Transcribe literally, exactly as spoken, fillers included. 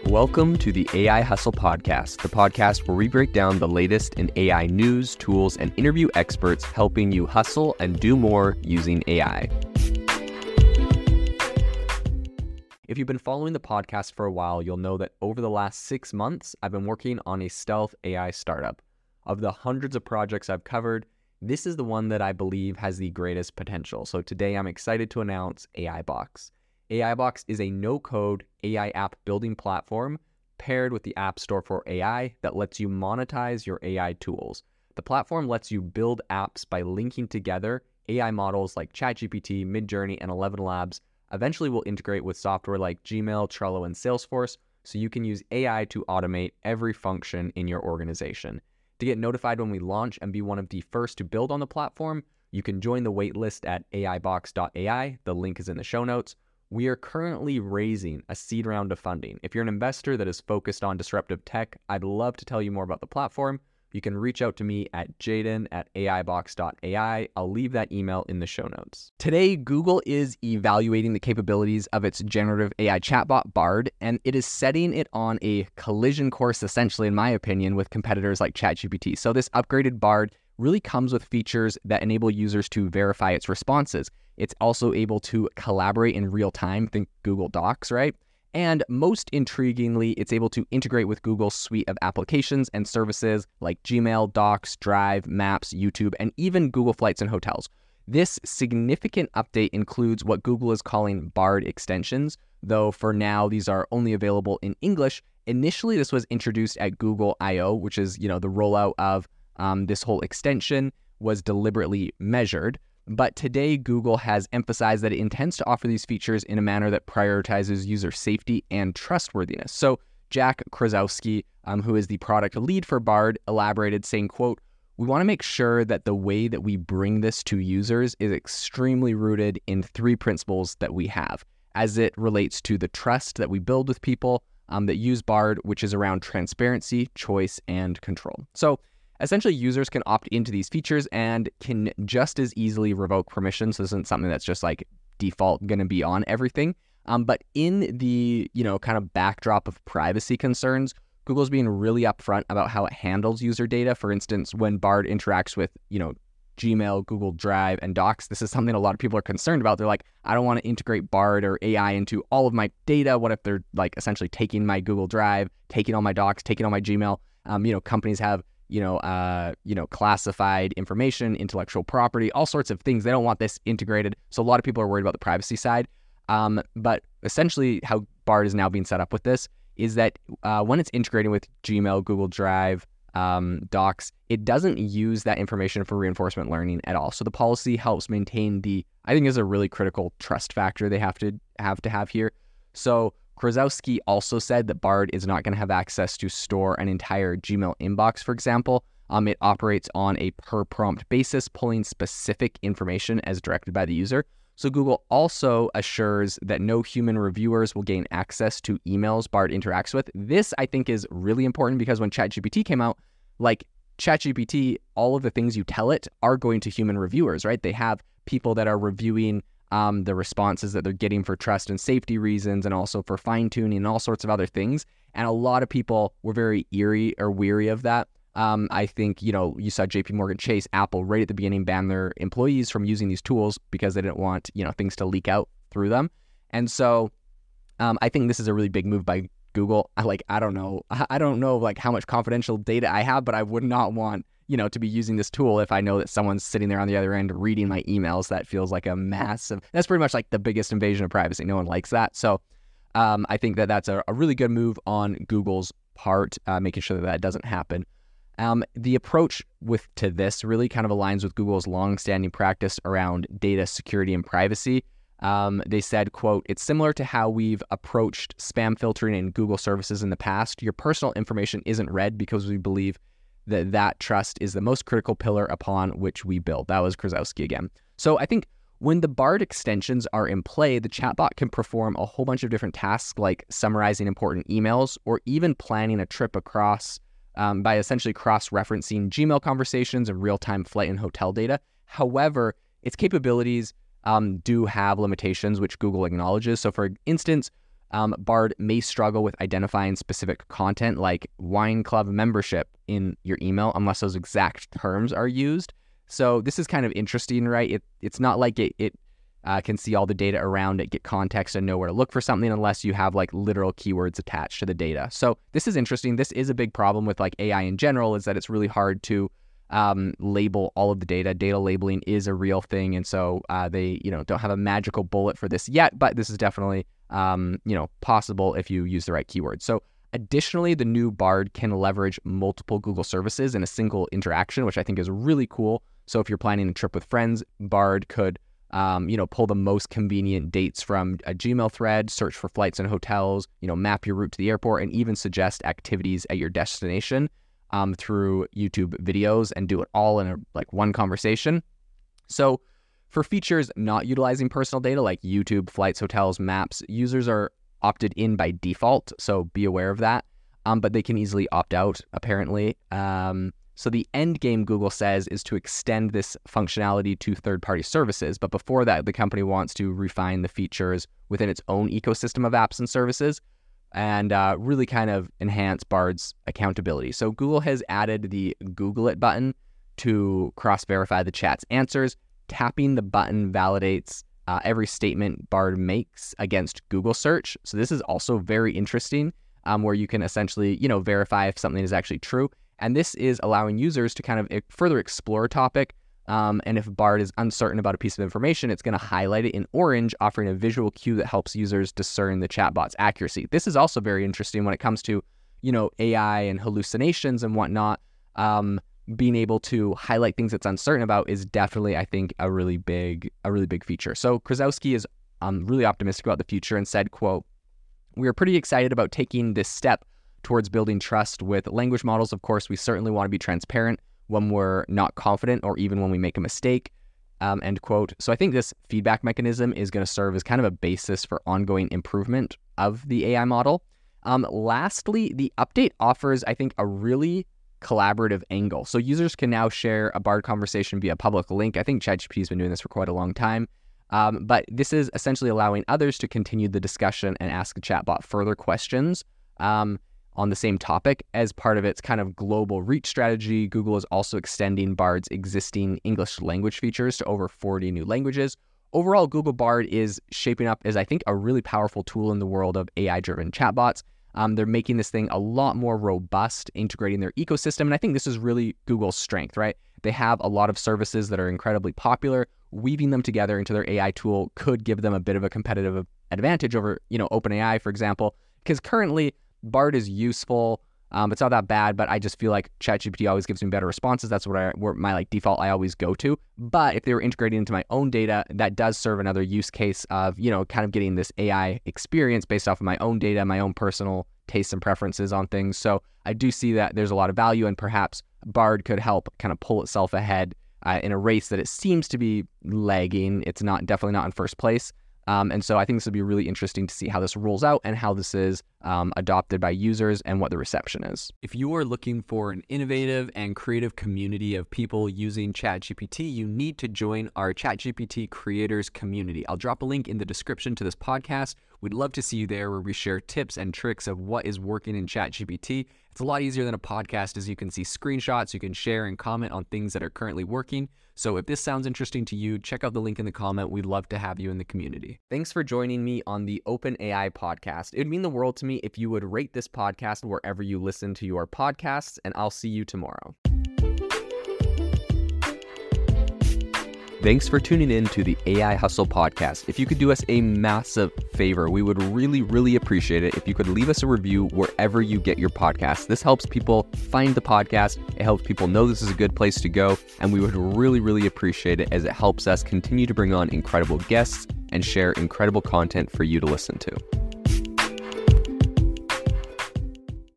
Welcome to the A I Hustle Podcast, the podcast where we break down the latest in A I news, tools, and interview experts helping you hustle and do more using A I. If you've been following the podcast for a while, you'll know that over the last six months, I've been working on a stealth A I startup. Of the hundreds of projects I've covered, this is the one that I believe has the greatest potential. So today I'm excited to announce AIBox. AIBox is a no-code A I app building platform paired with the App Store for A I that lets you monetize your A I tools. The platform lets you build apps by linking together A I models like ChatGPT, Midjourney, and Eleven Labs. Eventually will integrate with software like Gmail, Trello, and Salesforce, so you can use A I to automate every function in your organization. To get notified when we launch and be one of the first to build on the platform, you can join the waitlist at A I box dot A I. The link is in the show notes. We are currently raising a seed round of funding. If you're an investor that is focused on disruptive tech, I'd love to tell you more about the platform. You can reach out to me at jaden at A I box dot A I. I'll leave that email in the show notes. Today, Google is evaluating the capabilities of its generative A I chatbot Bard, and it is setting it on a collision course, essentially, in my opinion, with competitors like ChatGPT. So this upgraded Bard really comes with features that enable users to verify its responses. It's also able to collaborate in real time, think Google Docs, right? And most intriguingly, it's able to integrate with Google's suite of applications and services like Gmail, Docs, Drive, Maps, YouTube, and even Google Flights and Hotels. This significant update includes what Google is calling Bard extensions, though for now, these are only available in English. Initially, this was introduced at Google I O, which is, you know, the rollout of um, this whole extension was deliberately measured. But today, Google has emphasized that it intends to offer these features in a manner that prioritizes user safety and trustworthiness. So Jack Krasowski, um, who is the product lead for Bard, elaborated saying, quote, "We want to make sure that the way that we bring this to users is extremely rooted in three principles that we have as it relates to the trust that we build with people um, that use Bard, which is around transparency, choice, and control." So essentially, users can opt into these features and can just as easily revoke permissions. This isn't something that's just like default going to be on everything. Um, but in the, you know, kind of backdrop of privacy concerns, Google's being really upfront about how it handles user data. For instance, when Bard interacts with, you know, Gmail, Google Drive, and Docs, this is something a lot of people are concerned about. They're like, I don't want to integrate Bard or A I into all of my data. What if they're like essentially taking my Google Drive, taking all my Docs, taking all my Gmail? Um, you know, companies have you know, uh, you know, classified information, intellectual property, all sorts of things. They don't want this integrated. So a lot of people are worried about the privacy side. Um, but essentially how Bard is now being set up with this is that uh, when it's integrating with Gmail, Google Drive, um, Docs, it doesn't use that information for reinforcement learning at all. So the policy helps maintain the, I think is a really critical trust factor they have to have to have here. So Krasowski also said that Bard is not going to have access to store an entire Gmail inbox, for example. Um, it operates on a per-prompt basis, pulling specific information as directed by the user. So Google also assures that no human reviewers will gain access to emails Bard interacts with. This, I think, is really important because when ChatGPT came out, like ChatGPT, all of the things you tell it are going to human reviewers, right? They have people that are reviewing Um, the responses that they're getting for trust and safety reasons and also for fine-tuning and all sorts of other things. And a lot of people were very eerie or weary of that. Um, I think, you know, you saw J P Morgan Chase, Apple right at the beginning ban their employees from using these tools because they didn't want, you know, things to leak out through them. And so um, I think this is a really big move by Google. I like, I don't know. I don't know like how much confidential data I have, but I would not want you know, to be using this tool if I know that someone's sitting there on the other end reading my emails. That feels like a massive, that's pretty much like the biggest invasion of privacy. No one likes that. So um, I think that that's a, a really good move on Google's part, uh, making sure that that doesn't happen. Um, the approach with to this really kind of aligns with Google's longstanding practice around data security and privacy. Um, they said, quote, "It's similar to how we've approached spam filtering in Google services in the past. Your personal information isn't read because we believe that that trust is the most critical pillar upon which we build." That was Krasowski again. So I think when the Bard extensions are in play, the chatbot can perform a whole bunch of different tasks like summarizing important emails or even planning a trip across um, by essentially cross-referencing Gmail conversations and real-time flight and hotel data. However, its capabilities um, do have limitations, which Google acknowledges. So for instance, Um, Bard may struggle with identifying specific content like wine club membership in your email unless those exact terms are used. So this is kind of interesting, right? It, it's not like it, it uh, can see all the data around it, get context, and know where to look for something unless you have like literal keywords attached to the data. So this is interesting. This is a big problem with like A I in general, is that it's really hard to um, label all of the data. Data labeling is a real thing. And so uh, they, you know, don't have a magical bullet for this yet, but this is definitely Um, you know, possible if you use the right keywords. So additionally, the new Bard can leverage multiple Google services in a single interaction, which I think is really cool. So if you're planning a trip with friends, Bard could, um, you know, pull the most convenient dates from a Gmail thread, search for flights and hotels, you know, map your route to the airport, and even suggest activities at your destination um, through YouTube videos, and do it all in a, like one conversation. So for features not utilizing personal data like YouTube, flights, hotels, maps, users are opted in by default, so be aware of that. Um, but they can easily opt out, apparently. Um, so the end game, Google says, is to extend this functionality to third-party services. But before that, the company wants to refine the features within its own ecosystem of apps and services and uh, really kind of enhance Bard's accountability. So Google has added the Google It button to cross-verify the chat's answers. Tapping the button validates uh, every statement Bard makes against Google search. So this is also very interesting, um, where you can essentially, you know, verify if something is actually true. And this is allowing users to kind of further explore a topic. Um, and if Bard is uncertain about a piece of information, it's going to highlight it in orange, offering a visual cue that helps users discern the chatbot's accuracy. This is also very interesting when it comes to, you know, A I and hallucinations and whatnot. Um, being able to highlight things it's uncertain about is definitely, I think, a really big, a really big feature. So Krasowski is um, really optimistic about the future and said, quote, "We are pretty excited about taking this step towards building trust with language models. Of course, we certainly want to be transparent when we're not confident or even when we make a mistake," um, end quote. So I think this feedback mechanism is going to serve as kind of a basis for ongoing improvement of the A I model. Um, lastly, the update offers, I think, a really collaborative angle. So users can now share a Bard conversation via public link. I think ChatGPT has been doing this for quite a long time. Um, but this is essentially allowing others to continue the discussion and ask the chatbot further questions um, on the same topic. As part of its kind of global reach strategy, Google is also extending Bard's existing English language features to over forty new languages. Overall, Google Bard is shaping up as, I think, a really powerful tool in the world of A I-driven chatbots. Um, they're making this thing a lot more robust, integrating their ecosystem. And I think this is really Google's strength, right? They have a lot of services that are incredibly popular. Weaving them together into their A I tool could give them a bit of a competitive advantage over, you know, OpenAI, for example, because currently Bard is useful. Um, it's not that bad, but I just feel like ChatGPT always gives me better responses. That's what I, where my like default I always go to. But if they were integrated into my own data, that does serve another use case of, you know, kind of getting this A I experience based off of my own data, my own personal tastes and preferences on things. So I do see that there's a lot of value, and perhaps Bard could help kind of pull itself ahead uh, in a race that it seems to be lagging. It's not definitely not in first place. Um, and so I think this would be really interesting to see how this rolls out and how this is um, adopted by users and what the reception is. If you are looking for an innovative and creative community of people using ChatGPT, you need to join our ChatGPT creators community. I'll drop a link in the description to this podcast. We'd love to see you there, where we share tips and tricks of what is working in ChatGPT. It's a lot easier than a podcast, as you can see screenshots, you can share and comment on things that are currently working. So if this sounds interesting to you, check out the link in the comment. We'd love to have you in the community. Thanks for joining me on the OpenAI podcast. It would mean the world to me if you would rate this podcast wherever you listen to your podcasts, and I'll see you tomorrow. Thanks for tuning in to the A I Hustle podcast. If you could do us a massive favor, we would really, really appreciate it if you could leave us a review wherever you get your podcasts. This helps people find the podcast. It helps people know this is a good place to go. And we would really, really appreciate it, as it helps us continue to bring on incredible guests and share incredible content for you to listen to.